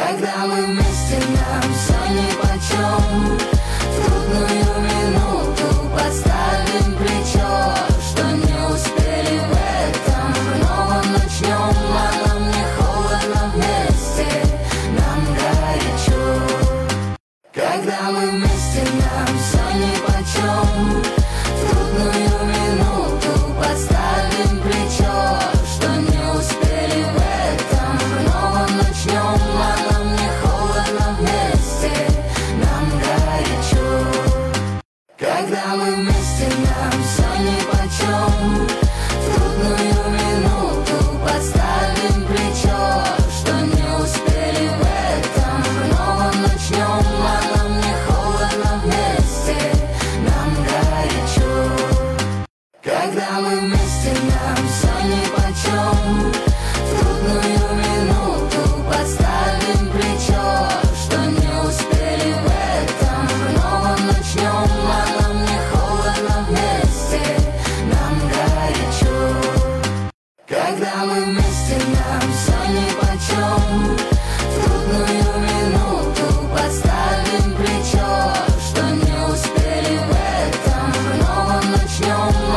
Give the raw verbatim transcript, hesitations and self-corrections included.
Когда мы вместе, нам все нипочем. В трудную минуту подставим плечо, что не успели в этом, в новом начнем. А нам не холодно вместе, нам горячо. Когда мы вместе, нам все нипочем. В трудную минуту подставим плечо, что не успели в этом, в новом начнем. А нам не холодно вместе, нам горячо. Когда мы вместе, нам все нипочем. В трудную минуту подставим плечо, что не успели в этом, в новом начнем. А нам не холодно вместе, нам горячо. Когда мы вместе, нам все нипочем. В трудную минуту подставим плечо, что не успели в этом, в новом начнем. А нам не холодно вместе, нам горячо. Когда мы вместе, нам все нипочем. В трудную